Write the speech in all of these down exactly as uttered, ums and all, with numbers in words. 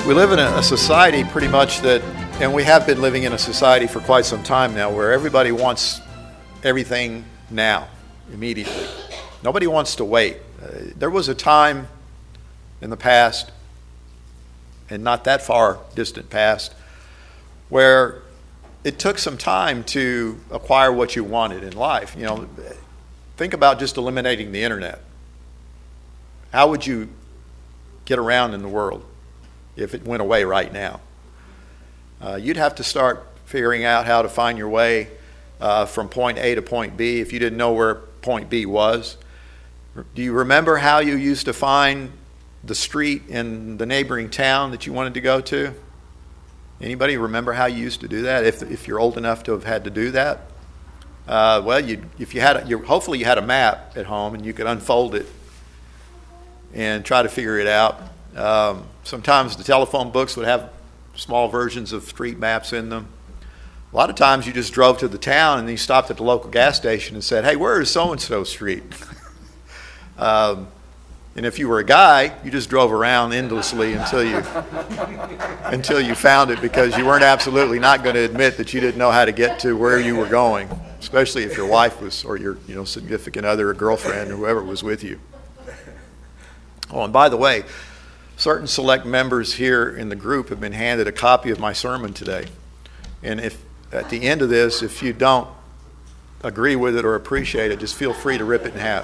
We live in a, a society pretty much that, and we have been living in a society for quite some time now, where everybody wants everything now, immediately. Nobody wants to wait. Uh, there was a time in the past, and not that far distant past, where it took some time to acquire what you wanted in life. You know, think about just eliminating the internet. How would you get around in the world if it went away right now? Uh, you'd have to start figuring out how to find your way uh, from point A to point B if you didn't know where point B was. Do you remember how you used to find the street in the neighboring town that you wanted to go to? Anybody remember how you used to do that? If if you're old enough to have had to do that, uh, well, you if you had a, you hopefully you had a map at home and you could unfold it and try to figure it out. Um, sometimes the telephone books would have small versions of street maps in them. A lot of times you just drove to the town and then you stopped at the local gas station and said, "Hey, where is so-and-so street?" um, and if you were a guy, you just drove around endlessly until you until you found it, because you weren't absolutely not going to admit that you didn't know how to get to where you were going, especially if your wife was, or your you know significant other or girlfriend or whoever was with you. Oh, and by the way, certain select members here in the group have been handed a copy of my sermon today. And if at the end of this, if you don't agree with it or appreciate it, just feel free to rip it in half.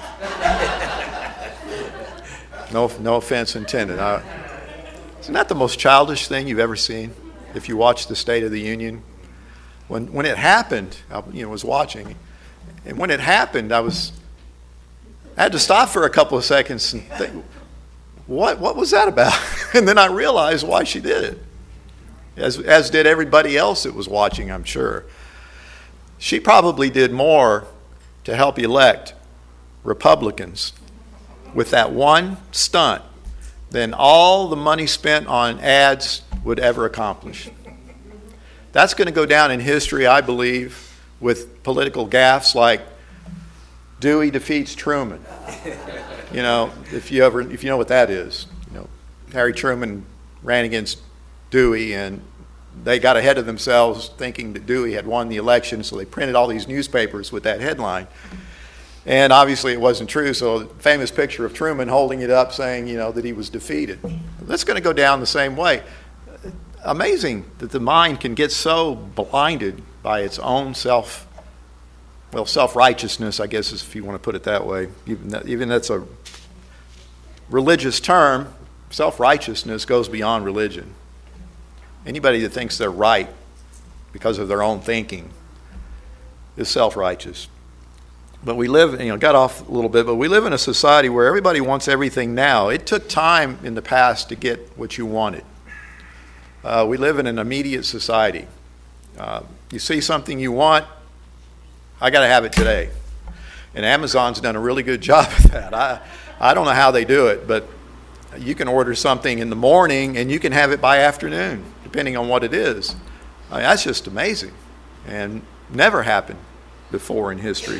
No, no offense intended. I, isn't that the most childish thing you've ever seen? If you watch the State of the Union, when when it happened, I you know was watching, and when it happened, I was I had to stop for a couple of seconds and think, what what was that about? And then I realized why she did it, as as did everybody else that was watching, I'm sure. She probably did more to help elect Republicans with that one stunt than all the money spent on ads would ever accomplish. That's going to go down in history, I believe, with political gaffes like Dewey defeats Truman. You know, if you ever, if you know what that is, you know, Harry Truman ran against Dewey, and they got ahead of themselves thinking that Dewey had won the election, so they printed all these newspapers with that headline. And obviously it wasn't true, so the famous picture of Truman holding it up saying, you know, that he was defeated. That's going to go down the same way. Amazing that the mind can get so blinded by its own self, well, self-righteousness, I guess, is if you want to put it that way. Even, that, even that's a religious term. Self-righteousness goes beyond religion. Anybody that thinks they're right because of their own thinking is self-righteous. But we live, you know, got off a little bit, but we live in a society where everybody wants everything now. It took time in the past to get what you wanted. Uh, we live in an immediate society. Uh, you see something you want, I got to have it today. And Amazon's done a really good job of that. I, I don't know how they do it, but you can order something in the morning and you can have it by afternoon, depending on what it is. I mean, that's just amazing, and never happened before in history.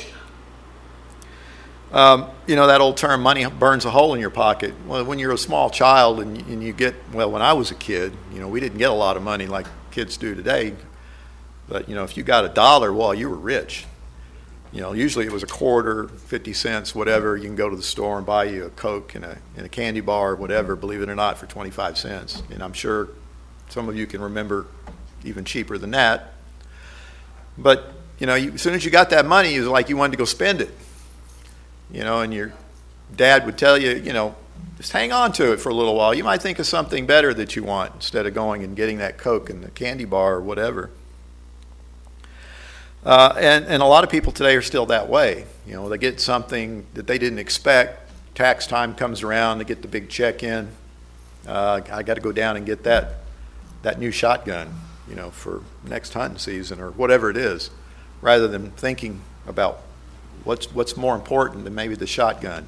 Um, you know that old term, money burns a hole in your pocket. Well, when you're a small child and, and you get, well, when I was a kid, you know, we didn't get a lot of money like kids do today. But, you know, if you got a dollar, well, you were rich. You know, usually it was a quarter, fifty cents, whatever. You can go to the store and buy you a Coke and a, and a candy bar or whatever, believe it or not, for twenty-five cents. And I'm sure some of you can remember even cheaper than that. But, you know, you, as soon as you got that money, it was like you wanted to go spend it. You know, and your dad would tell you, you know, just hang on to it for a little while. You might think of something better that you want instead of going and getting that Coke and the candy bar or whatever. Uh, and, and a lot of people today are still that way. You know, they get something that they didn't expect. Tax time comes around, they get the big check in. Uh, I got to go down and get that that new shotgun, you know, for next hunting season or whatever it is, rather than thinking about What's what's more important than maybe the shotgun?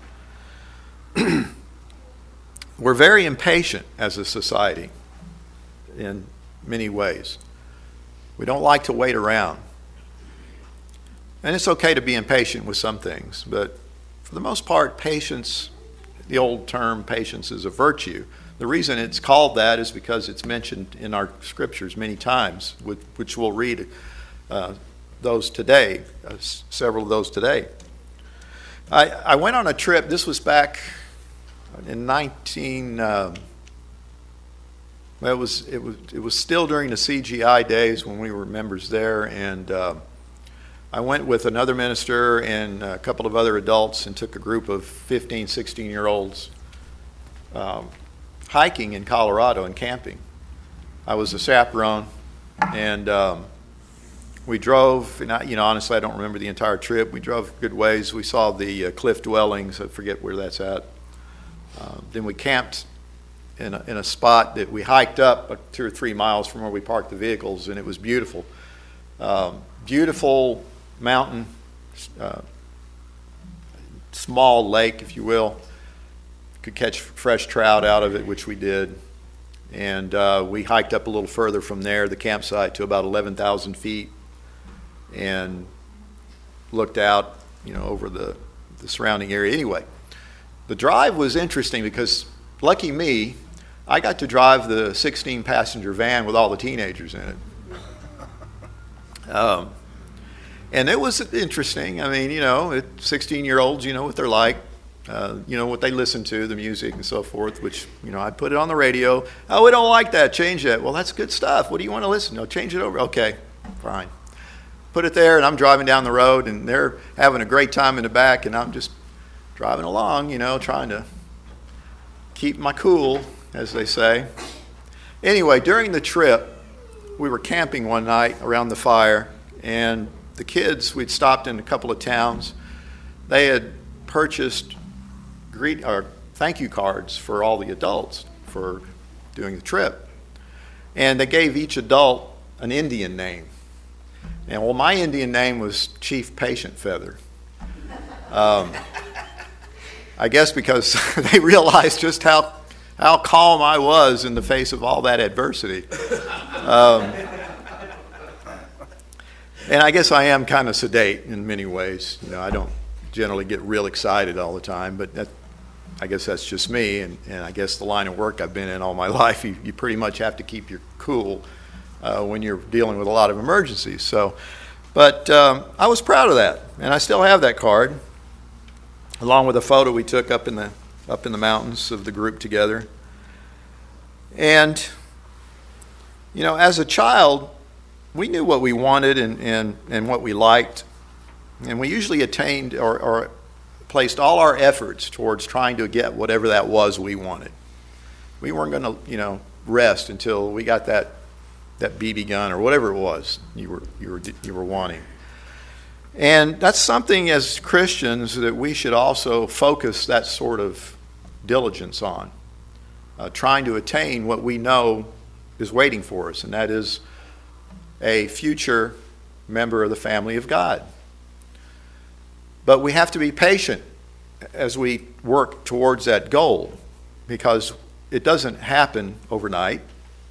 We're very impatient as a society in many ways. We don't like to wait around. And it's okay to be impatient with some things, but for the most part, patience, the old term patience is a virtue. The reason it's called that is because it's mentioned in our scriptures many times, which we'll read uh, those today, uh, several of those today. I, I went on a trip. This was back in nineteen. Um, well, it was it was it was still during the C G I days when we were members there, and uh, I went with another minister and a couple of other adults and took a group of fifteen, sixteen year olds um, hiking in Colorado and camping. I was a chaperone, and um, we drove, and I, you know, honestly, I don't remember the entire trip. We drove good ways. We saw the uh, cliff dwellings. I forget where that's at. Uh, then we camped in a, in a spot that we hiked up like two or three miles from where we parked the vehicles, and it was beautiful. Um, beautiful mountain, uh, small lake, if you will. Could catch fresh trout out of it, which we did. And uh, we hiked up a little further from there, the campsite, to about eleven thousand feet, and looked out, you know, over the, the surrounding area. Anyway, the drive was interesting because, lucky me, I got to drive the sixteen passenger van with all the teenagers in it. Um, and it was interesting. I mean, you know, sixteen-year-olds, you know what they're like. Uh, you know, what they listen to, the music and so forth, which, you know, I'd put it on the radio. Oh, we don't like that. Change that. Well, that's good stuff. What do you want to listen to? Change it over. Okay, fine. Put it there, and I'm driving down the road, and they're having a great time in the back, and I'm just driving along, you know, trying to keep my cool, as they say. Anyway, during the trip, we were camping one night around the fire, and the kids, we'd stopped in a couple of towns. They had purchased greet or thank you cards for all the adults for doing the trip, and they gave each adult an Indian name. And well, my Indian name was Chief Patient Feather. Um, I guess because they realized just how how calm I was in the face of all that adversity. Um, and I guess I am kind of sedate in many ways. You know, I don't generally get real excited all the time, but that, I guess that's just me, and, and I guess the line of work I've been in all my life, you, you pretty much have to keep your cool uh, when you're dealing with a lot of emergencies. So, but um, I was proud of that, and I still have that card, along with a photo we took up in the up in the mountains of the group together. And you know, as a child, we knew what we wanted and and, and what we liked. And we usually attained or, or placed all our efforts towards trying to get whatever that was we wanted. We weren't going to, you know, rest until we got that that B B gun or whatever it was you were you were you were wanting. And that's something as Christians that we should also focus that sort of diligence on, uh, trying to attain what we know is waiting for us, and that is a future member of the family of God. But we have to be patient as we work towards that goal, because it doesn't happen overnight.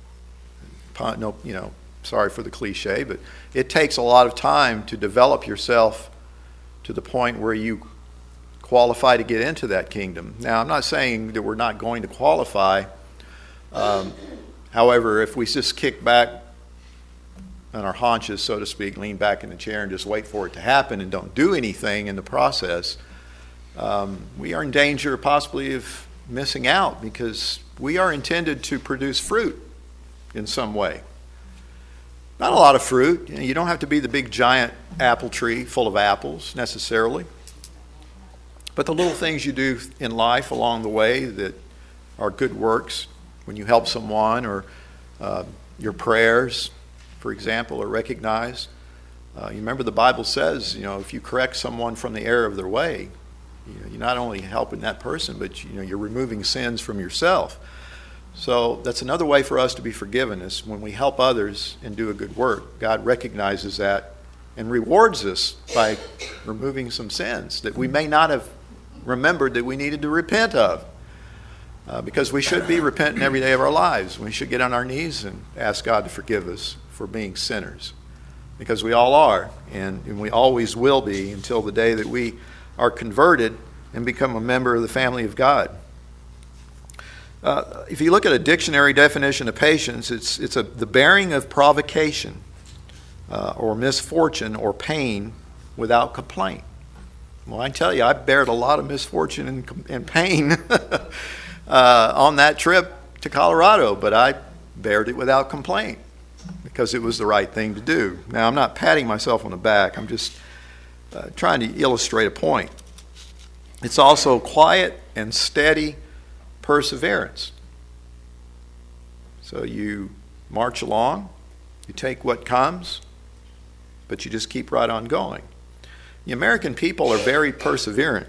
No, you know, sorry for the cliche, but it takes a lot of time to develop yourself to the point where you qualify to get into that kingdom. Now, I'm not saying that we're not going to qualify. Um, however, if we just kick back on our haunches, so to speak, lean back in the chair and just wait for it to happen and don't do anything in the process, um, we are in danger possibly of missing out, because we are intended to produce fruit in some way. Not a lot of fruit. You know, you don't have to be the big giant apple tree full of apples necessarily. But the little things you do in life along the way that are good works, when you help someone, or uh, your prayers, for example, are recognized. Uh, you remember the Bible says, you know, if you correct someone from the error of their way, you know, you're not only helping that person, but you know, you're removing sins from yourself. So that's another way for us to be forgiven, is when we help others and do a good work. God recognizes that and rewards us by removing some sins that we may not have remembered that we needed to repent of. Uh, because we should be repenting every day of our lives. We should get on our knees and ask God to forgive us for being sinners, because we all are, and, and we always will be until the day that we are converted and become a member of the family of God. Uh, if you look at a dictionary definition of patience, it's, it's a, the bearing of provocation uh, or misfortune or pain without complaint. Well, I tell you, I bared a lot of misfortune and, and pain uh, on that trip to Colorado, but I bared it without complaint because it was the right thing to do. Now, I'm not patting myself on the back. I'm just uh, trying to illustrate a point. It's also quiet and steady perseverance. So you march along, you take what comes, but you just keep right on going. The American people are very perseverant.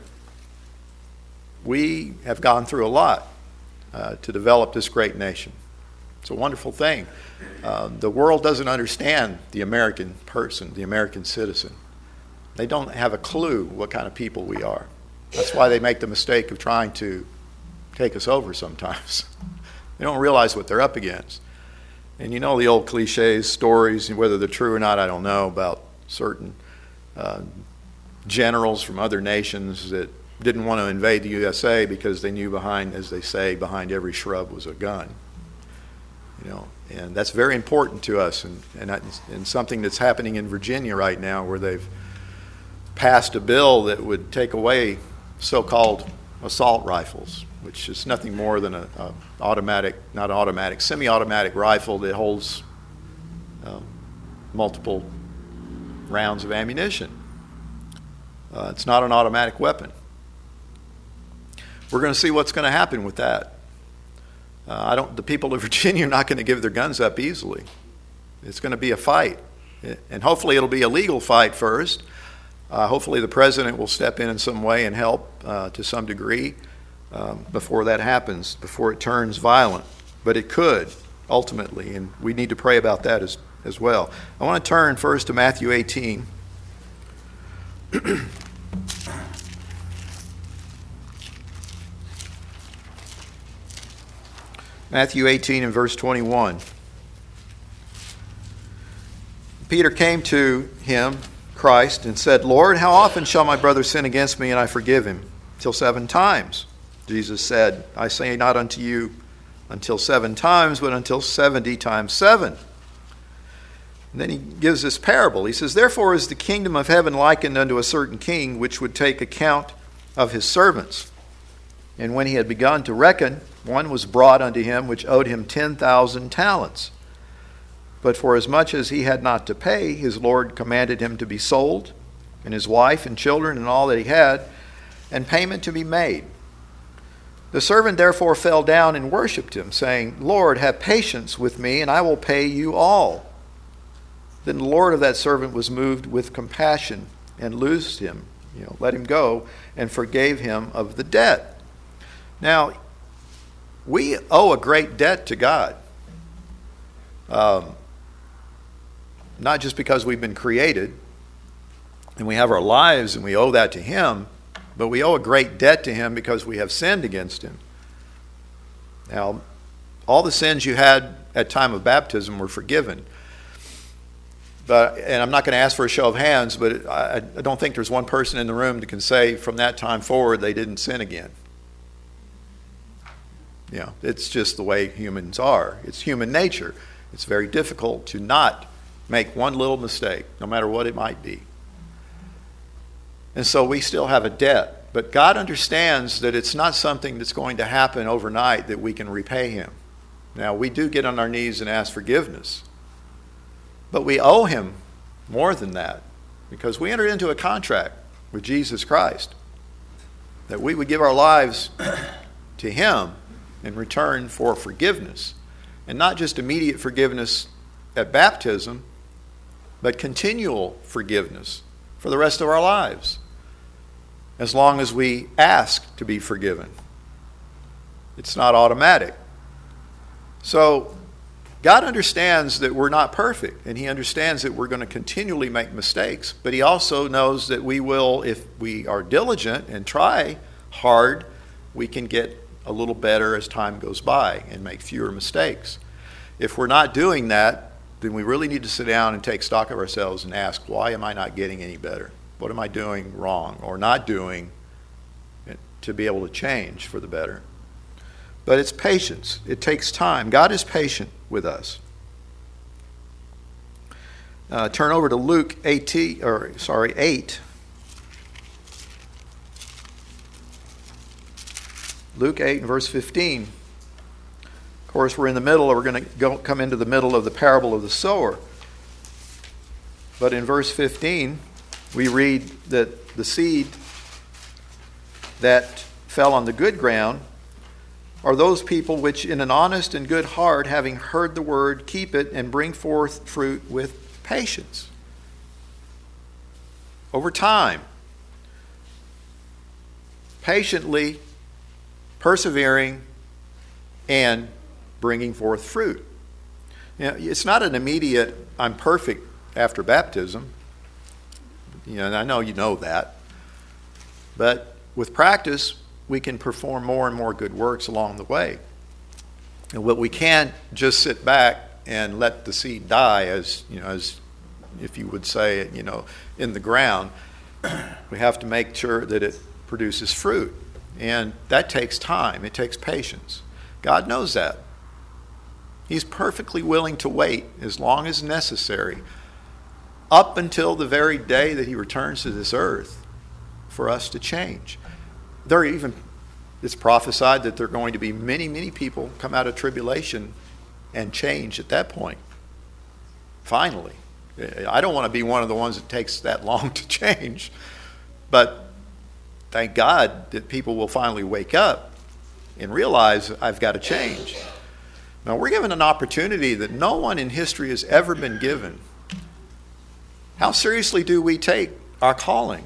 We have gone through a lot uh, to develop this great nation. It's a wonderful thing. Uh, the world doesn't understand the American person, the American citizen. They don't have a clue what kind of people we are. That's why they make the mistake of trying to take us over sometimes. They don't realize what they're up against. And you know the old cliches, stories, and whether they're true or not, I don't know, about certain uh, generals from other nations that didn't want to invade the U S A because they knew behind, as they say, behind every shrub was a gun. You know, and that's very important to us, and, and, and something that's happening in Virginia right now, where they've passed a bill that would take away so-called assault rifles, which is nothing more than a, a automatic, not automatic, semi-automatic rifle that holds um, multiple rounds of ammunition. Uh, it's not an automatic weapon. We're going to see what's going to happen with that. Uh, I don't. The people of Virginia are not going to give their guns up easily. It's going to be a fight, and hopefully it'll be a legal fight first. Uh, hopefully the president will step in in some way and help uh, to some degree um, before that happens, before it turns violent. But it could ultimately, and we need to pray about that as as well. I want to turn first to Matthew eighteen. Matthew eighteen and verse twenty-one. Peter came to him, Christ, and said, Lord, how often shall my brother sin against me and I forgive him? Till seven times. Jesus said, I say not unto you until seven times, but until seventy times seven. And then he gives this parable. He says, Therefore is the kingdom of heaven likened unto a certain king, which would take account of his servants. And when he had begun to reckon, one was brought unto him which owed him ten thousand talents. But for as much as he had not to pay, his Lord commanded him to be sold, and his wife and children and all that he had, and payment to be made. The servant therefore fell down and worshipped him, saying, Lord, have patience with me, and I will pay you all. Then the Lord of that servant was moved with compassion, and loosed him, you know, let him go, and forgave him of the debt. Now, we owe a great debt to God. Um, not just because we've been created and we have our lives and we owe that to Him, but we owe a great debt to Him because we have sinned against Him. Now, all the sins you had at time of baptism were forgiven. But, and I'm not going to ask for a show of hands, but I, I don't think there's one person in the room that can say from that time forward they didn't sin again. You know, it's just the way humans are. It's human nature. It's very difficult to not make one little mistake, no matter what it might be. And so we still have a debt. But God understands that it's not something that's going to happen overnight that we can repay Him. Now, we do get on our knees and ask forgiveness. But we owe Him more than that, because we entered into a contract with Jesus Christ that we would give our lives to Him in return for forgiveness. And not just immediate forgiveness at baptism, but continual forgiveness for the rest of our lives, as long as we ask to be forgiven. It's not automatic. So God understands that we're not perfect, and He understands that we're going to continually make mistakes, but He also knows that we will, if we are diligent and try hard, we can get a little better as time goes by and make fewer mistakes. If we're not doing that, then we really need to sit down and take stock of ourselves and ask, why am I not getting any better? What am I doing wrong or not doing to be able to change for the better? but it's patience. It takes time. God is patient with us. Uh, turn over to Luke eighteen, or sorry, eight. Luke eight and verse fifteen. Of course, we're in the middle, we're going to go come into the middle of the parable of the sower. But in verse fifteen, we read that the seed that fell on the good ground are those people which in an honest and good heart, having heard the word, keep it and bring forth fruit with patience. Over time, patiently persevering and bringing forth fruit. You know, it's not an immediate, I'm perfect after baptism. You know, and I know you know that. But with practice, we can perform more and more good works along the way. And what we can't just sit back and let the seed die, as you know, as if you would say, you know, in the ground. We have to make sure that it produces fruit. And that takes time. It takes patience. God knows that. He's perfectly willing to wait as long as necessary up until the very day that he returns to this earth for us to change. There are even, it's prophesied that there are going to be many, many people come out of tribulation and change at that point. Finally. I don't want to be one of the ones that takes that long to change, but thank God that people will finally wake up and realize I've got to change. Now, we're given an opportunity that no one in history has ever been given. How seriously do we take our calling?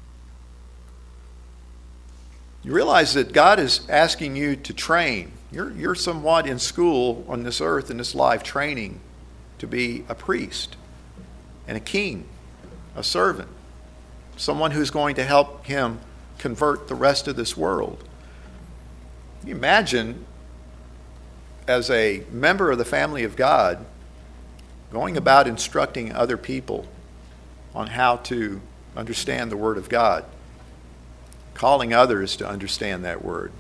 You realize that God is asking you to train. You're, you're somewhat in school on this earth, in this life, training to be a priest and a king, a servant, someone who's going to help him convert the rest of this world. You imagine, as a member of the family of God, going about instructing other people on how to understand the Word of God, calling others to understand that Word.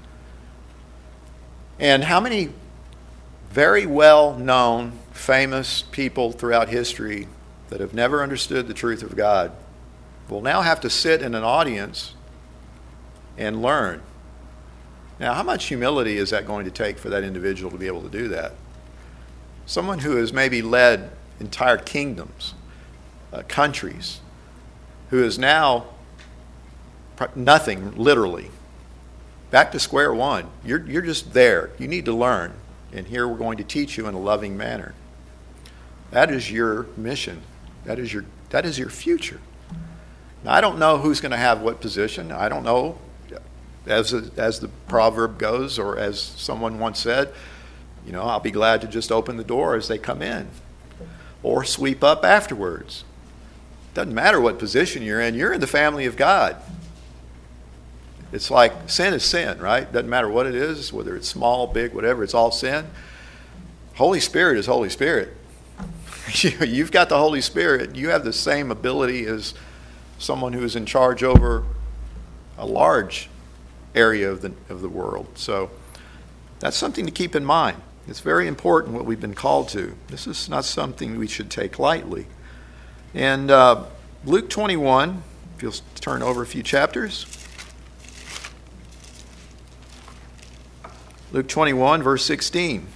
And how many very well-known, famous people throughout history that have never understood the truth of God will now have to sit in an audience and learn. Now, how much humility is that going to take for that individual to be able to do that? Someone who has maybe led entire kingdoms, uh, countries, who is now nothing, literally, back to square one. You're, you're just there. You need to learn. And here we're going to teach you in a loving manner. That is your mission. That is your, that is your future. Now, I don't know who's going to have what position. I don't know. As, as the proverb goes, or as someone once said, you know, I'll be glad to just open the door as they come in, or sweep up afterwards. Doesn't matter what position you're in. You're in the family of God. It's like sin is sin, right? Doesn't matter what it is, whether it's small, big, whatever, it's all sin. Holy Spirit is Holy Spirit. You've got the Holy Spirit. You have the same ability as someone who is in charge over a large area of the of the world. So that's something to keep in mind. It's very important what we've been called to. This is not something we should take lightly. And uh, Luke twenty-one, if you'll turn over a few chapters. Luke twenty-one, verse sixteen.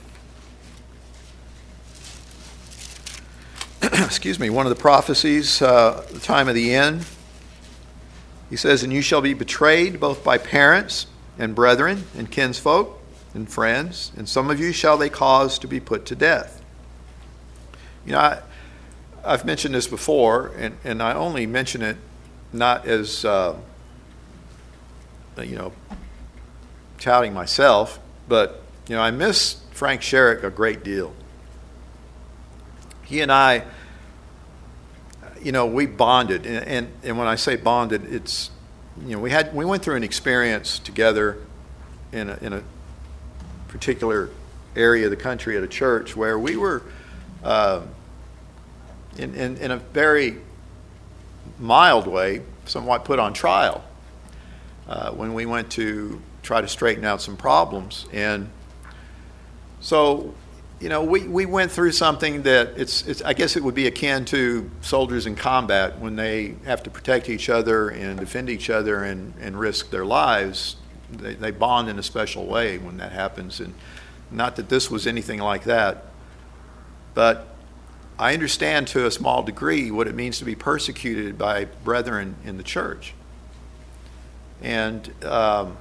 Excuse me, one of the prophecies, uh, the time of the end. He says, and you shall be betrayed both by parents and brethren and kinsfolk and friends, and some of you shall they cause to be put to death. You know, I, I've mentioned this before, and, and I only mention it not as, uh, you know, touting myself, but, you know, I miss Frank Sherrick a great deal. He and I, you know, we bonded, and, and and when I say bonded, it's, you know, we had we went through an experience together in a, in a particular area of the country at a church where we were uh, in, in in a very mild way, somewhat put on trial uh, when we went to try to straighten out some problems. And so, you know, we, we went through something that it's, it's, I guess it would be akin to soldiers in combat when they have to protect each other and defend each other and, and risk their lives. They, they bond in a special way when that happens. And not that this was anything like that, but I understand to a small degree what it means to be persecuted by brethren in the church. And, um,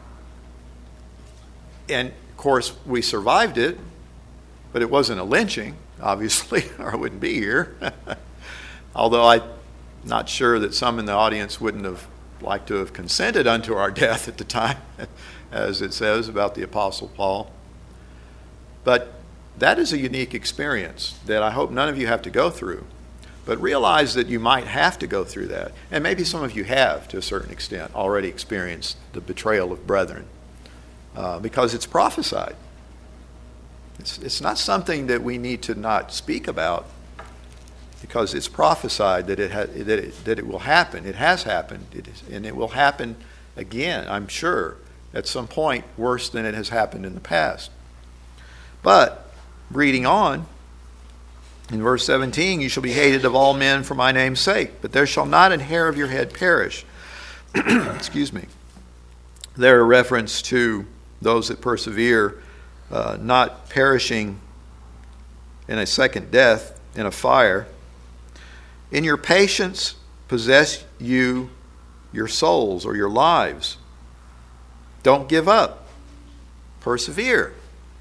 and of course, we survived it, but it wasn't a lynching, obviously, or I wouldn't be here. Although I'm not sure that some in the audience wouldn't have liked to have consented unto our death at the time, as it says about the Apostle Paul. But that is a unique experience that I hope none of you have to go through. But realize that you might have to go through that. And maybe some of you have, to a certain extent, already experienced the betrayal of brethren. Uh, because it's prophesied. It's, it's not something that we need to not speak about, because it's prophesied that it, ha- that it, that it will happen. It has happened, it is, and it will happen again, I'm sure, at some point worse than it has happened in the past. But, reading on, in verse seventeen, you shall be hated of all men for my name's sake, but there shall not an hair of your head perish. Excuse me. There a reference to those that persevere, uh, not perishing in a second death, in a fire. In your patience possess you your souls or your lives. Don't give up. Persevere.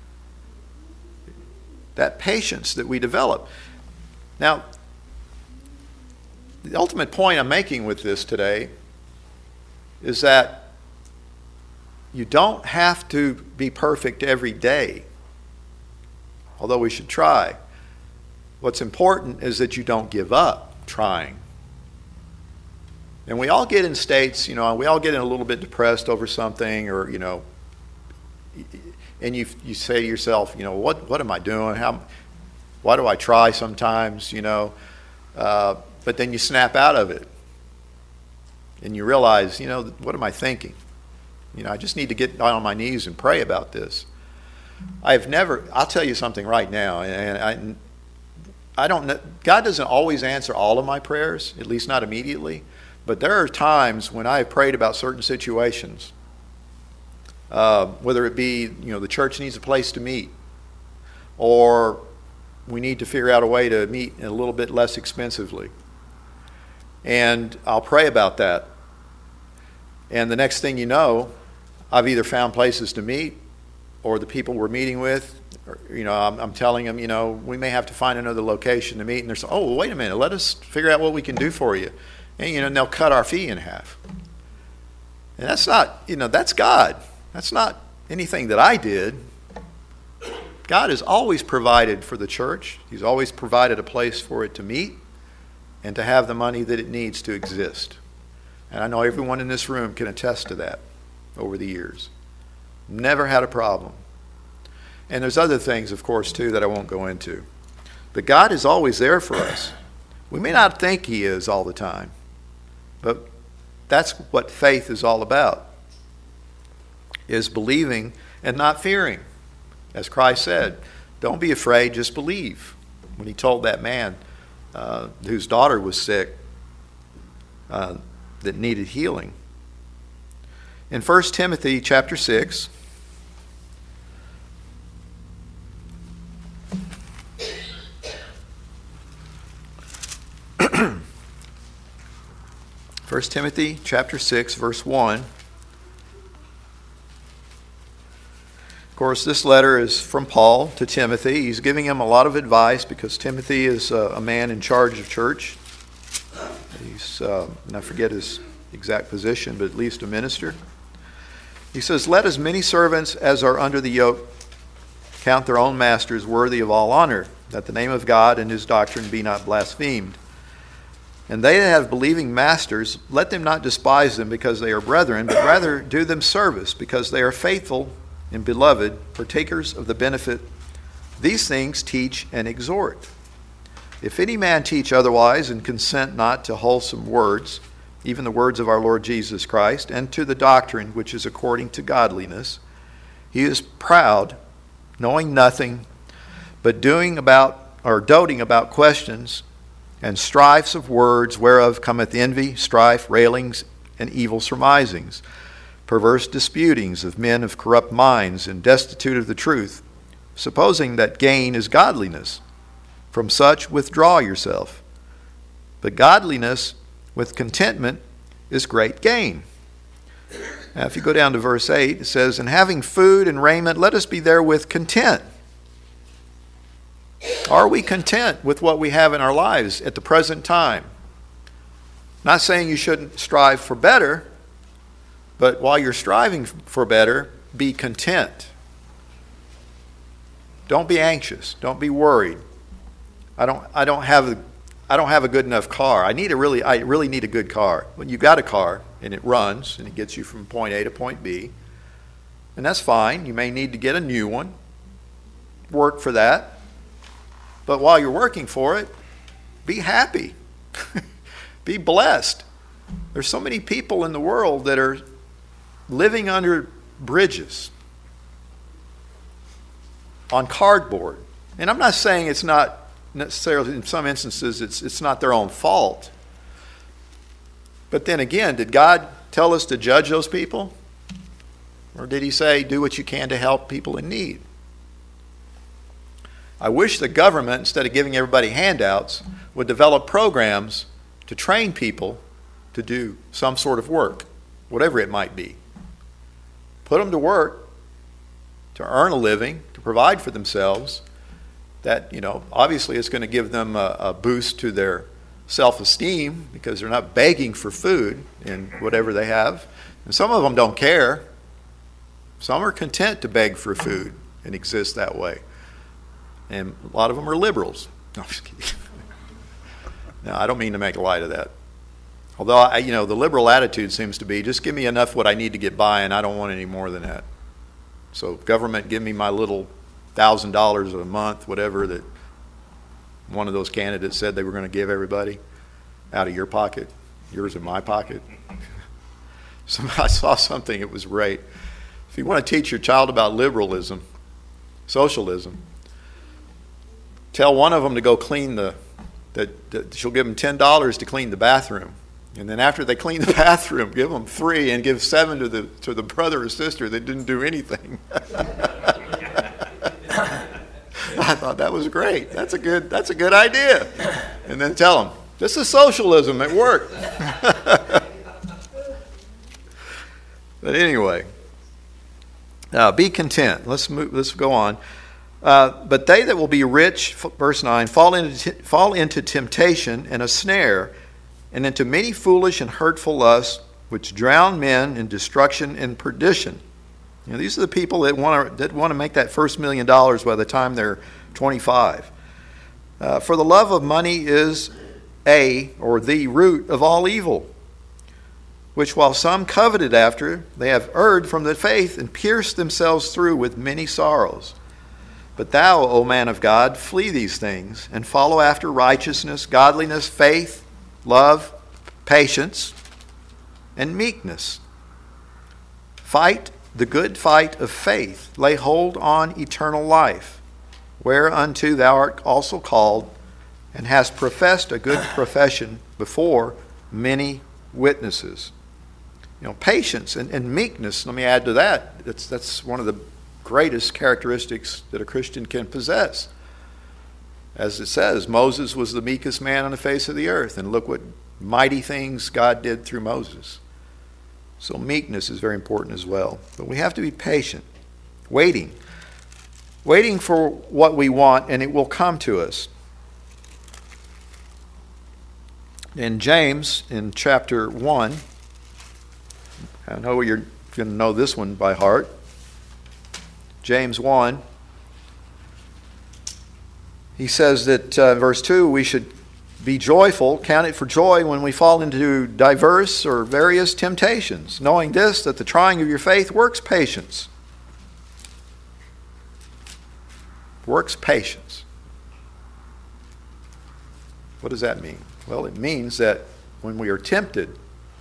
That patience that we develop. Now, the ultimate point I'm making with this today is that you don't have to be perfect every day, although we should try. What's important is that you don't give up trying. And we all get in states, you know, we all get a little bit depressed over something, or, you know, and you you say to yourself, you know, what what am I doing? How, why do I try sometimes, you know? Uh, but then you snap out of it. And you realize, you know, what am I thinking? You know, I just need to get down on my knees and pray about this. I've never, I'll tell you something right now, and I, I don't know, God doesn't always answer all of my prayers, at least not immediately, but there are times when I have prayed about certain situations, uh, whether it be, you know, the church needs a place to meet, or we need to figure out a way to meet a little bit less expensively. And I'll pray about that. And the next thing you know, I've either found places to meet, or the people we're meeting with, or, you know, I'm, I'm telling them, you know, we may have to find another location to meet. And they're saying, oh, well, wait a minute, let us figure out what we can do for you. And, you know, and they'll cut our fee in half. And that's not, you know, that's God. That's not anything that I did. God has always provided for the church. He's always provided a place for it to meet and to have the money that it needs to exist. And I know everyone in this room can attest to that over the years. Never had a problem. And there's other things, of course, too, that I won't go into. But God is always there for us. We may not think He is all the time, but that's what faith is all about, is believing and not fearing. As Christ said, don't be afraid, just believe. When He told that man uh, whose daughter was sick, uh, that needed healing. In First Timothy chapter six, First Timothy chapter six, verse one. Of course, this letter is from Paul to Timothy. He's giving him a lot of advice because Timothy is a, a man in charge of church. He's, uh, and I forget his exact position, but at least a minister. He says, let as many servants as are under the yoke count their own masters worthy of all honor, that the name of God and His doctrine be not blasphemed. And they that have believing masters, let them not despise them because they are brethren, but rather do them service, because they are faithful and beloved, partakers of the benefit. These things teach and exhort. If any man teach otherwise, and consent not to wholesome words, even the words of our Lord Jesus Christ, and to the doctrine which is according to godliness. He is proud, knowing nothing, but doing about or doting about questions and strifes of words, whereof cometh envy, strife, railings, and evil surmisings, perverse disputings of men of corrupt minds, and destitute of the truth, supposing that gain is godliness. From such withdraw yourself. But godliness with contentment is great gain. Now, if you go down to verse eight, it says, And having food and raiment, let us be therewith content. Are we content with what we have in our lives at the present time? Not saying you shouldn't strive for better, but while you're striving for better, be content. Don't be anxious. Don't be worried. I don't I don't have a I don't have a good enough car. I need a really I really need a good car. When you got a car and it runs and it gets you from point A to point B, and that's fine. You may need to get a new one. Work for that. But while you're working for it, be happy. Be blessed. There's so many people in the world that are living under bridges, on cardboard. And I'm not saying it's not necessarily, in some instances, it's it's not their own fault. But then again, did God tell us to judge those people? Or did he say, do what you can to help people in need? I wish the government, instead of giving everybody handouts, would develop programs to train people to do some sort of work, whatever it might be. Put them to work to earn a living, to provide for themselves. That, you know, obviously it's going to give them a, a boost to their self-esteem because they're not begging for food in whatever they have. And some of them don't care. Some are content to beg for food and exist that way. And a lot of them are liberals. No, I'm just kidding. No, I don't mean to make light of that. Although, I, you know, the liberal attitude seems to be, just give me enough what I need to get by, and I don't want any more than that. So government, give me my little one thousand dollars a month, whatever that one of those candidates said they were going to give everybody, out of your pocket, yours in my pocket. So I saw something, it was great. If you want to teach your child about liberalism, socialism, tell one of them to go clean the, that, that she'll give them ten dollars to clean the bathroom. And then after they clean the bathroom, give them three and give seven to the to the brother or sister that didn't do anything. I thought that was great. That's a good that's a good idea. And then tell them, this is socialism at work. But anyway, uh, be content. Let's move. Let's go on. Uh, but they that will be rich, verse nine, fall into fall into temptation and a snare, and into many foolish and hurtful lusts, which drown men in destruction and perdition. You know, these are the people that want to that want to make that first million dollars by the time they're twenty-five. Uh, for the love of money is a or the root of all evil, which while some coveted after, they have erred from the faith and pierced themselves through with many sorrows. But thou, O man of God, flee these things, and follow after righteousness, godliness, faith, love, patience, and meekness. Fight the good fight of faith. Lay hold on eternal life, whereunto thou art also called, and hast professed a good profession before many witnesses. You know, patience and, and meekness, let me add to that. That's, that's one of the greatest characteristics that a Christian can possess. As it says, Moses was the meekest man on the face of the earth, and look what mighty things God did through Moses. So meekness is very important as well. But we have to be patient, waiting, waiting for what we want, and it will come to us. In James, in chapter one, I know you're going to know this one by heart. James one, he says that uh, verse two, we should be joyful, count it for joy when we fall into diverse or various temptations, knowing this, that the trying of your faith works patience. Works patience. What does that mean? Well, it means that when we are tempted,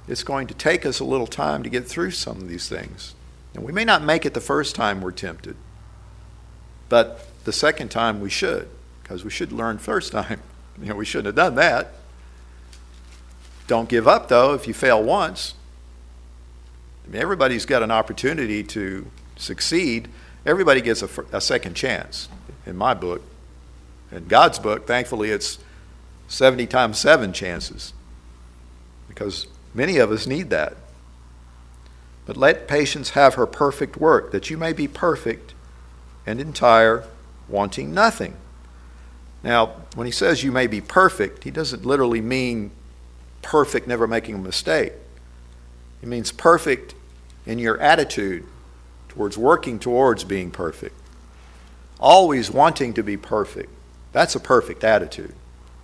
it's going to take us a little time to get through some of these things. And we may not make it the first time we're tempted, but the second time we should, because we should learn first time. You know, we shouldn't have done that. Don't give up, though, if you fail once. I mean, everybody's got an opportunity to succeed. Everybody gets a, a second chance, in my book. In God's book, thankfully, it's seventy times seven chances, because many of us need that. But let patience have her perfect work, that you may be perfect and entire, wanting nothing. Now, when he says you may be perfect, he doesn't literally mean perfect, never making a mistake. He means perfect in your attitude towards working towards being perfect. Always wanting to be perfect. That's a perfect attitude.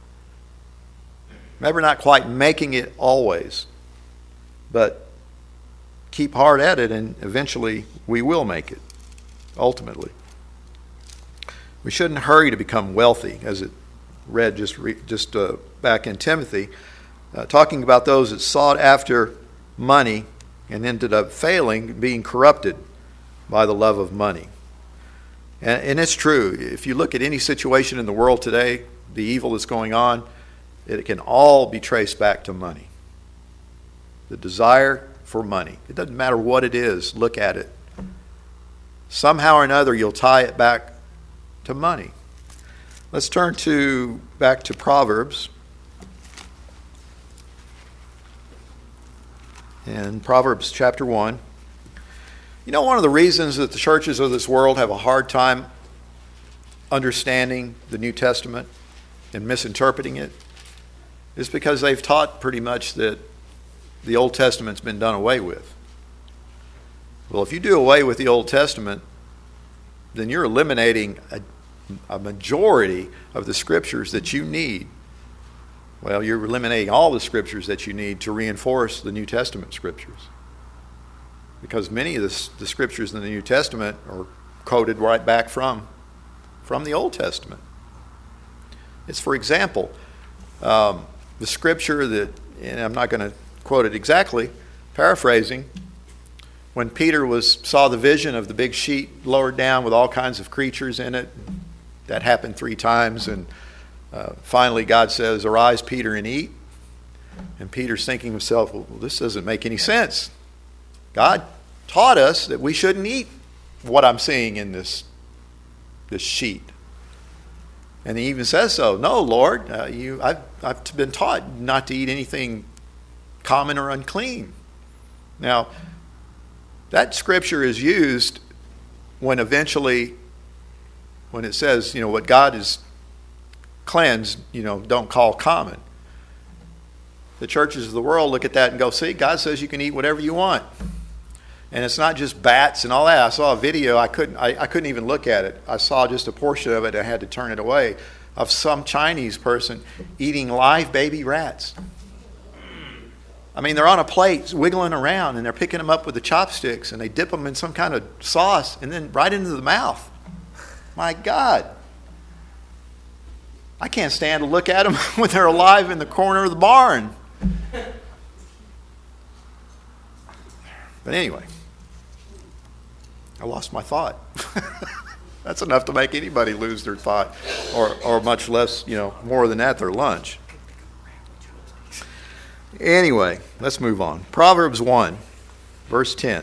Maybe not quite making it always, but keep hard at it, and eventually we will make it, ultimately. We shouldn't hurry to become wealthy, as it read just re, just uh, back in Timothy, uh, talking about those that sought after money and ended up failing, being corrupted by the love of money. And, and it's true. If you look at any situation in the world today, the evil that's going on, it can all be traced back to money. The desire for money. It doesn't matter what it is. Look at it. Somehow or another, you'll tie it back to money. Let's turn to back to Proverbs. In Proverbs chapter one. You know, one of the reasons that the churches of this world have a hard time understanding the New Testament and misinterpreting it is because they've taught pretty much that the Old Testament's been done away with. Well, if you do away with the Old Testament, then you're eliminating a, a majority of the scriptures that you need. Well, you're eliminating all the scriptures that you need to reinforce the New Testament scriptures. Because many of the, the scriptures in the New Testament are quoted right back from, from the Old Testament. It's, for example, um, the scripture that, and I'm not going to quote it exactly, paraphrasing, when Peter was saw the vision of the big sheet lowered down with all kinds of creatures in it. That happened three times, and uh, finally God says, "Arise, Peter, and eat." And Peter's thinking to himself, well, this doesn't make any sense. God taught us that we shouldn't eat what I'm seeing in this, this sheet. And he even says so. No, Lord, uh, you, I've, I've been taught not to eat anything common or unclean. Now, that scripture is used when eventually, when it says, you know, what God has cleansed, you know, don't call common. The churches of the world look at that and go, see, God says you can eat whatever you want. And it's not just bats and all that. I saw a video, I couldn't I, I couldn't even look at it. I saw just a portion of it, I had to turn it away, of some Chinese person eating live baby rats. I mean, they're on a plate wiggling around, and they're picking them up with the chopsticks, and they dip them in some kind of sauce, and then right into the mouth. My God. I can't stand to look at them when they're alive in the corner of the barn. But anyway, I lost my thought. That's enough to make anybody lose their thought, or, or much less, you know, more than that, their lunch. Anyway, let's move on. Proverbs one, verse ten.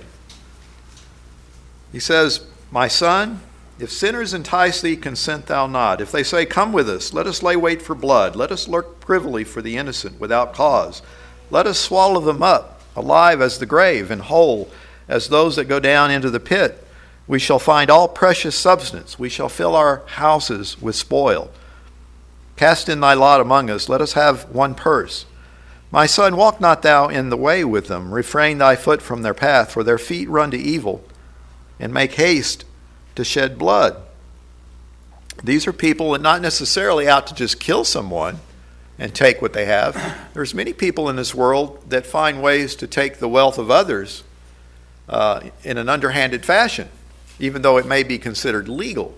He says, "My son, if sinners entice thee, consent thou not. If they say, come with us, let us lay wait for blood. Let us lurk privily for the innocent without cause. Let us swallow them up, alive as the grave, and whole as those that go down into the pit. We shall find all precious substance. We shall fill our houses with spoil. Cast in thy lot among us. Let us have one purse. My son, walk not thou in the way with them. Refrain thy foot from their path, for their feet run to evil, and make haste to shed blood." These are people that not necessarily out to just kill someone and take what they have. There's many people in this world that find ways to take the wealth of others uh, in an underhanded fashion, even though it may be considered legal.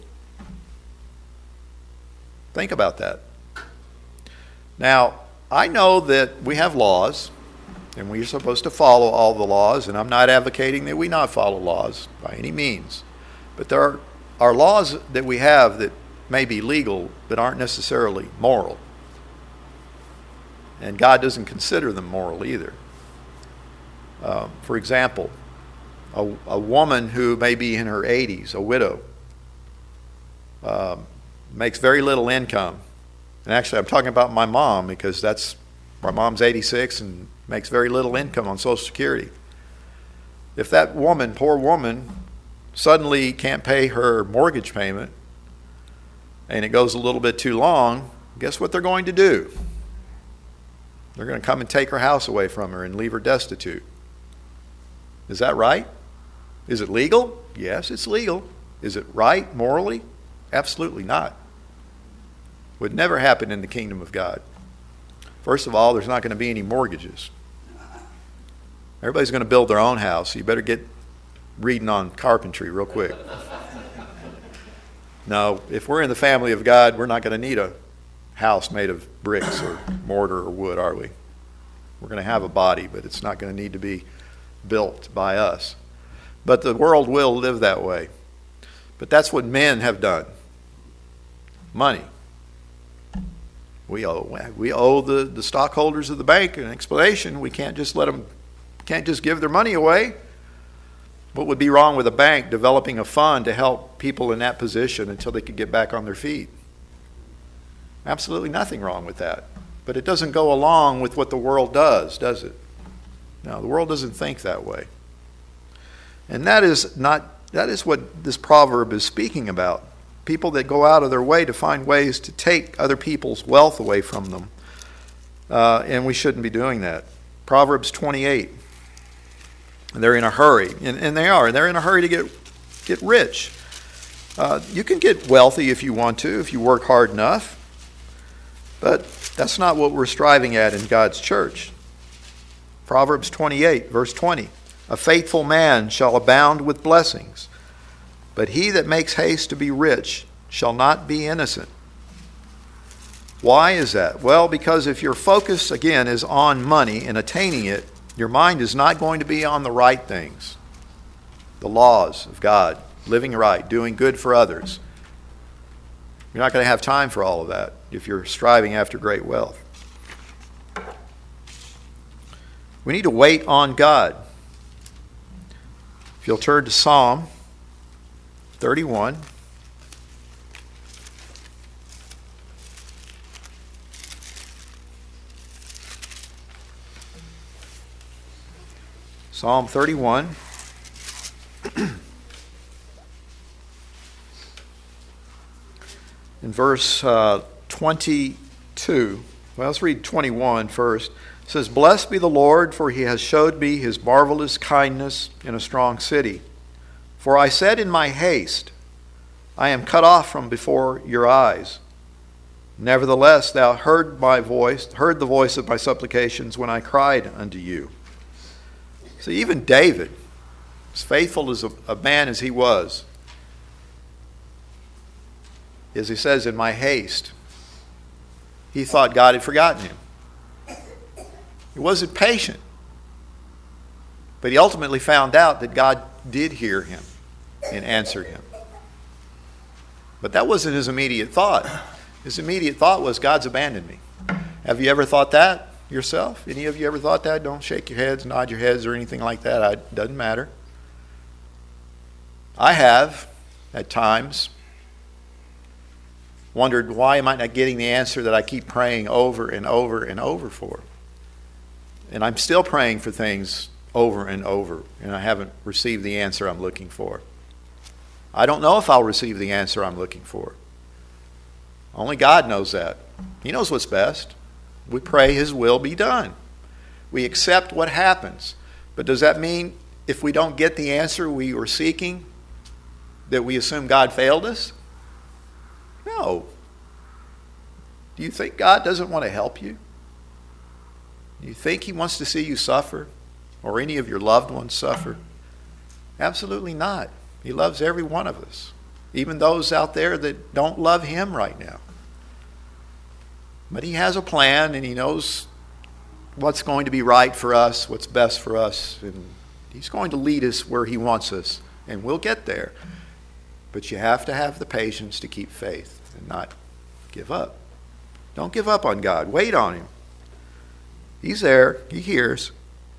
Think about that. Now, I know that we have laws And we're supposed to follow all the laws, and I'm not advocating that we not follow laws by any means. But there are, are laws that we have that may be legal but aren't necessarily moral. And God doesn't consider them moral either. Um, for example, a, a woman who may be in her eighties, a widow, um, makes very little income. And actually, I'm talking about my mom because that's my mom's eighty-six and makes very little income on Social Security. If that woman, poor woman, suddenly can't pay her mortgage payment and it goes a little bit too long, guess what they're going to do? They're going to come and take her house away from her and leave her destitute. Is that right? Is it legal? Yes, it's legal. Is it right morally? Absolutely not. Would never happen in the kingdom of God. First of all, there's not going to be any mortgages. Everybody's going to build their own house, so you better get reading on carpentry real quick. No, if we're in the family of God, we're not going to need a house made of bricks or mortar or wood, are we? We're going to have a body, but it's not going to need to be built by us. But the world will live that way. But that's what men have done. Money. We owe we owe the, the stockholders of the bank an explanation. We can't just let them, can't just give their money away. What would be wrong with a bank developing a fund to help people in that position until they could get back on their feet? Absolutely nothing wrong with that. But it doesn't go along with what the world does, does it? No, the world doesn't think that way. And that is not that is what this proverb is speaking about. People that go out of their way to find ways to take other people's wealth away from them. Uh, and we shouldn't be doing that. Proverbs twenty-eight. And they're in a hurry. And, and they are. They're in a hurry to get, get rich. Uh, you can get wealthy if you want to, if you work hard enough. But that's not what we're striving at in God's church. Proverbs twenty-eight, verse twenty. A faithful man shall abound with blessings, but he that makes haste to be rich shall not be innocent. Why is that? Well, because if your focus, again, is on money and attaining it, your mind is not going to be on the right things. The laws of God, living right, doing good for others. You're not going to have time for all of that if you're striving after great wealth. We need to wait on God. If you'll turn to Psalm thirty-one. Psalm thirty-one. In verse uh, twenty-two. Well, let's read twenty-one first. It says, Blessed be the Lord, for he has showed me his marvelous kindness in a strong city. For I said in my haste, I am cut off from before your eyes. Nevertheless, thou heard my voice, heard the voice of my supplications when I cried unto you. See, even David, as faithful as a, a man as he was, as he says, in my haste, he thought God had forgotten him. He wasn't patient. But he ultimately found out that God did hear him and answer him. But that wasn't his immediate thought. His immediate thought was, God's abandoned me. Have you ever thought that yourself? Any of you ever thought that? Don't shake your heads, nod your heads, or anything like that. It doesn't matter. I have, at times, wondered, why am I not getting the answer that I keep praying over and over and over for? And I'm still praying for things over and over, and I haven't received the answer I'm looking for. I don't know if I'll receive the answer I'm looking for. Only God knows that. He knows what's best. We pray his will be done. We accept what happens. But does that mean if we don't get the answer we were seeking, that we assume God failed us? No. Do you think God doesn't want to help you? Do you think he wants to see you suffer or any of your loved ones suffer? Absolutely not. He loves every one of us, even those out there that don't love him right now. But he has a plan, and he knows what's going to be right for us, what's best for us, and he's going to lead us where he wants us, and we'll get there. But you have to have the patience to keep faith and not give up. Don't give up on God. Wait on him. He's there. He hears.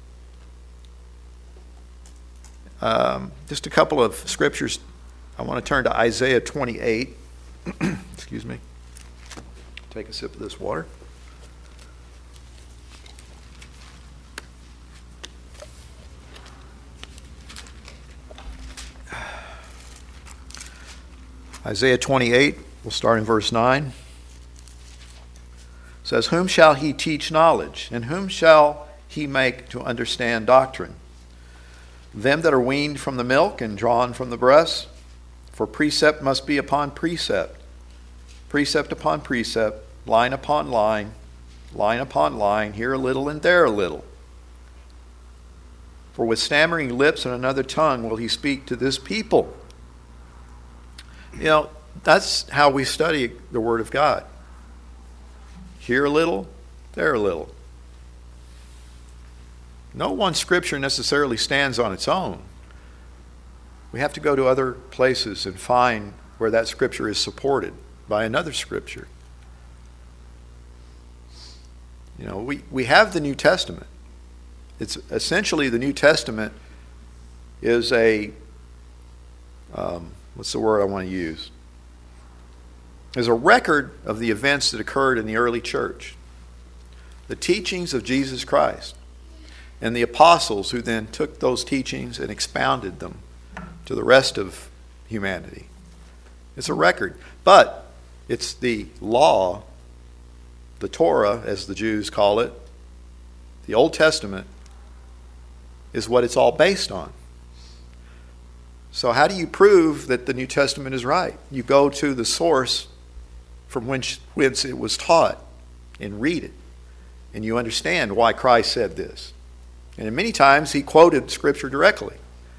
Um, just a couple of scriptures. I want to turn to Isaiah twenty-eight. Excuse me. Take a sip of this water. Isaiah twenty-eight, we'll start in verse nine. It says, "Whom shall he teach knowledge, and whom shall he make to understand doctrine? Them that are weaned from the milk and drawn from the breast? For precept must be upon precept, precept upon precept, line upon line, line upon line, here a little and there a little. For with stammering lips and another tongue will he speak to this people." You know, that's how we study the Word of God. Here a little, there a little. No one scripture necessarily stands on its own. We have to go to other places and find where that scripture is supported by another scripture. You know, we, we have the New Testament. It's essentially the New Testament is a, um, what's the word I want to use? Is a record of the events that occurred in the early church. The teachings of Jesus Christ. And the apostles who then took those teachings and expounded them to the rest of humanity. It's a record. But it's the law, the Torah, as the Jews call it, the Old Testament, is what it's all based on. So how do you prove that the New Testament is right? You go to the source from whence, whence it was taught and read it. And you understand why Christ said this. And many times he quoted Scripture directly.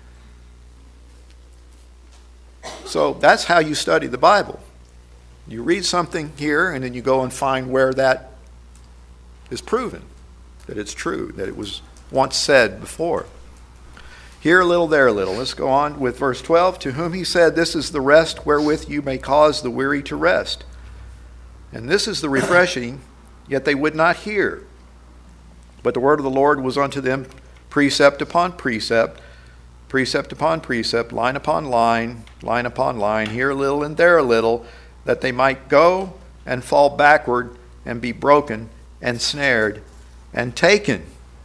So that's how you study the Bible. You read something here and then you go and find where that is proven, that it's true, that it was once said before. Here a little, there a little. Let's go on with verse twelve. "To whom he said, This is the rest wherewith you may cause the weary to rest. And this is the refreshing, yet they would not hear. But the word of the Lord was unto them precept upon precept, precept upon precept, line upon line, line upon line, here a little and there a little, that they might go and fall backward and be broken and snared and taken."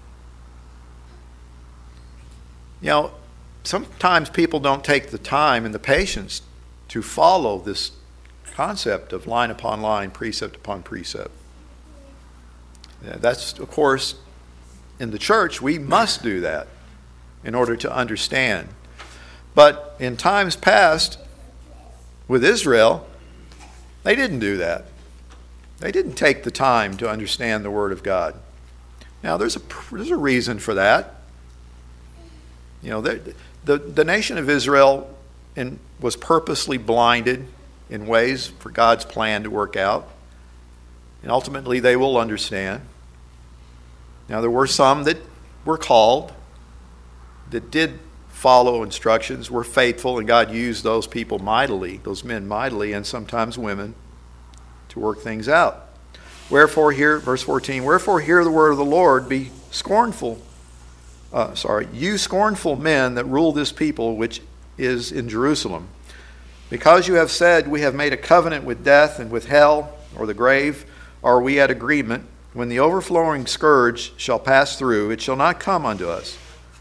You know, sometimes people don't take the time and the patience to follow this concept of line upon line, precept upon precept. Yeah, that's, of course, in the church, we must do that in order to understand. But in times past, with Israel, they didn't do that. They didn't take the time to understand the Word of God. Now, there's a, there's a reason for that. You know, the, the, the nation of Israel in, was purposely blinded in ways for God's plan to work out. And ultimately they will understand. Now there were some that were called, that did follow instructions, were faithful, and God used those people mightily, those men mightily, and sometimes women, to work things out. Wherefore hear, verse fourteen, "Wherefore hear the word of the Lord, be scornful, uh, sorry, you scornful men that rule this people which is in Jerusalem. Because you have said, We have made a covenant with death and with hell, or the grave, are we at agreement. When the overflowing scourge shall pass through, it shall not come unto us.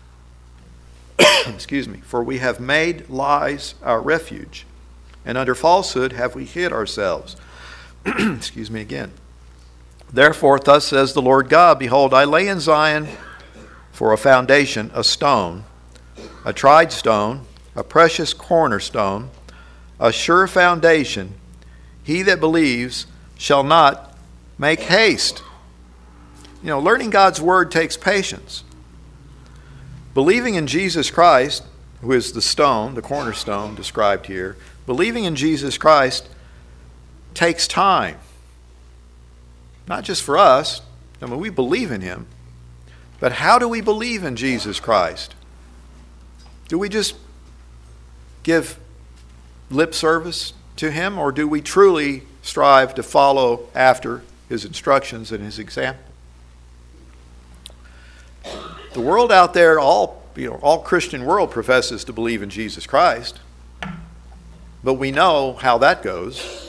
Excuse me. For we have made lies our refuge, and under falsehood have we hid ourselves." Excuse me again. "Therefore thus says the Lord God, Behold, I lay in Zion for a foundation a stone, a tried stone, a precious cornerstone, a sure foundation. He that believes shall not make haste." You know, learning God's Word takes patience. Believing in Jesus Christ, who is the stone, the cornerstone described here, believing in Jesus Christ takes time. Not just for us. I mean, we believe in Him. But how do we believe in Jesus Christ? Do we just give lip service to him, or do we truly strive to follow after his instructions and his example? The world out there, all you know, all Christian world professes to believe in Jesus Christ, but we know how that goes.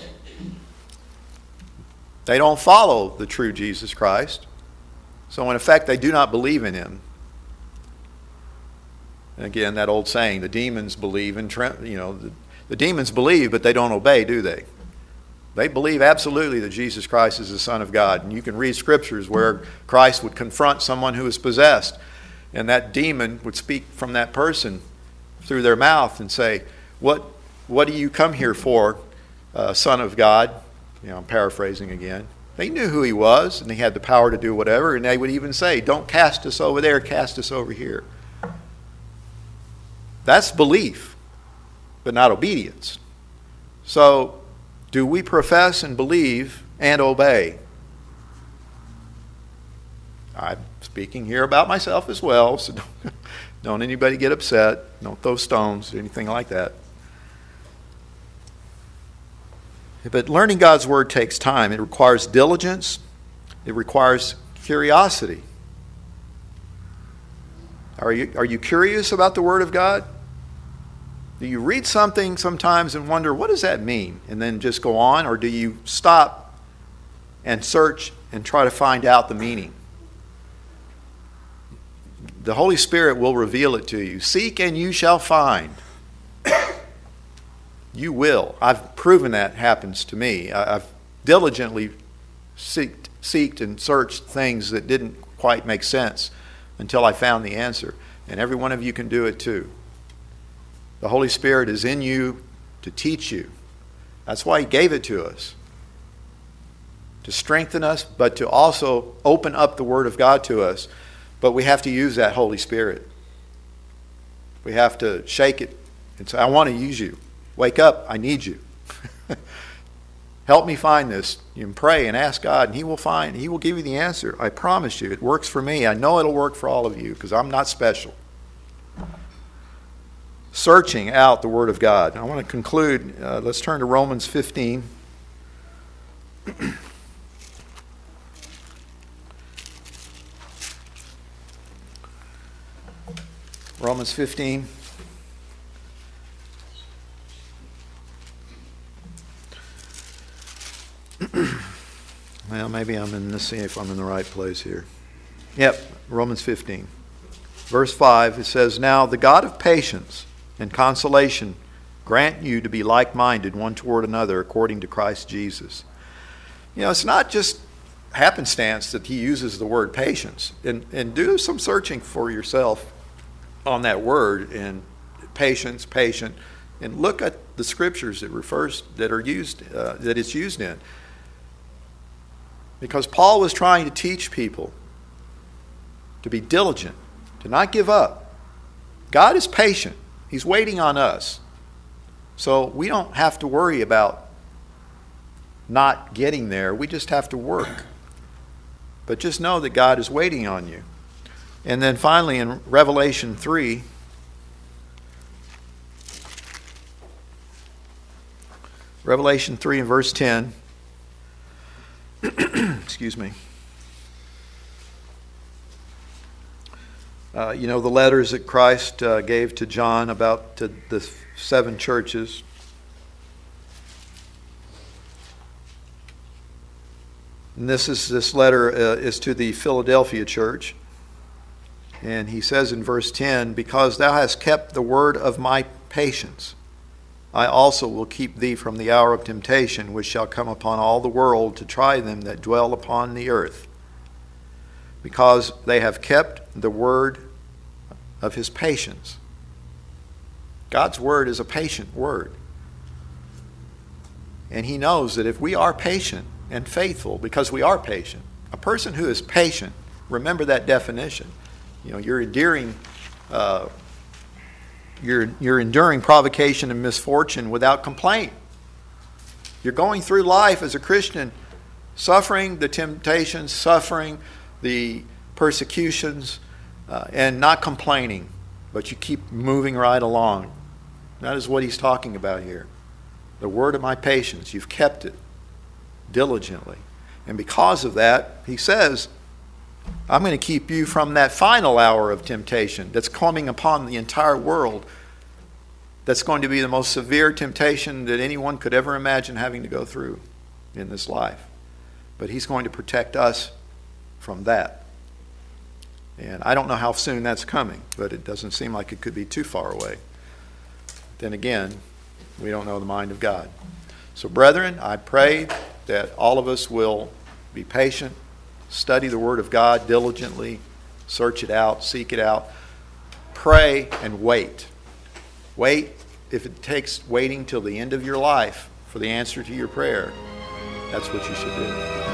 They don't follow the true Jesus Christ, so in effect, they do not believe in him. And again, that old saying, the demons believe in, you know, the, the demons believe, but they don't obey, do they? They believe absolutely that Jesus Christ is the Son of God. And you can read scriptures where Christ would confront someone who is possessed, and that demon would speak from that person through their mouth and say, What what do you come here for, uh, Son of God? You know, I'm paraphrasing again. They knew who he was, and he had the power to do whatever, and they would even say, don't cast us over there, cast us over here. That's belief, but not obedience. So, do we profess and believe and obey? I'm speaking here about myself as well, so don't, don't anybody get upset. Don't throw stones or anything like that. But learning God's Word takes time. It requires diligence. It requires curiosity. Are you, are you curious about the Word of God? Do you read something sometimes and wonder, what does that mean? And then just go on? Or do you stop and search and try to find out the meaning? The Holy Spirit will reveal it to you. Seek and you shall find. You will. I've proven that happens to me. I've diligently seeked, seeked and searched things that didn't quite make sense until I found the answer. And every one of you can do it too. The Holy Spirit is in you to teach you. That's why he gave it to us. To strengthen us, but to also open up the Word of God to us. But we have to use that Holy Spirit. We have to shake it and say, I want to use you. Wake up, I need you. Help me find this. You can pray and ask God, and he will find, he will give you the answer. I promise you, it works for me. I know it'll work for all of you, because I'm not special. Searching out the Word of God. I want to conclude. Uh, let's turn to Romans fifteen. Romans fifteen. Well, maybe I'm in this, see if I'm in the right place here. Yep, Romans fifteen. Verse five, it says, Now the God of patience and consolation grant you to be like-minded one toward another according to Christ Jesus. You know, it's not just happenstance that he uses the word patience. And, and do some searching for yourself on that word, and patience, patient, and look at the scriptures that refers that are used uh, that it's used in. Because Paul was trying to teach people to be diligent, to not give up. God is patient. He's waiting on us. So we don't have to worry about not getting there. We just have to work. But just know that God is waiting on you. And then finally in Revelation three, Revelation three and verse ten, excuse me. Uh, you know, the letters that Christ uh, gave to John about to the seven churches. And this is this letter uh, is to the Philadelphia church. And he says in verse ten, Because thou hast kept the word of my patience, I also will keep thee from the hour of temptation, which shall come upon all the world to try them that dwell upon the earth. Because they have kept the word of his patience. God's word is a patient word. And he knows that if we are patient and faithful, because we are patient, a person who is patient, remember that definition. You know, you're enduring, uh, you're you're enduring provocation and misfortune without complaint. You're going through life as a Christian, suffering the temptations, suffering the persecutions, uh, and not complaining, but you keep moving right along. That is what he's talking about here. The word of my patience, you've kept it diligently. And because of that, he says, I'm going to keep you from that final hour of temptation that's coming upon the entire world. That's going to be the most severe temptation that anyone could ever imagine having to go through in this life. But he's going to protect us from that. And I don't know how soon that's coming, but it doesn't seem like it could be too far away. Then again, we don't know the mind of God. So brethren, I pray that all of us will be patient, study the Word of God diligently, search it out, seek it out, pray and wait. Wait, if it takes waiting till the end of your life for the answer to your prayer, that's what you should do.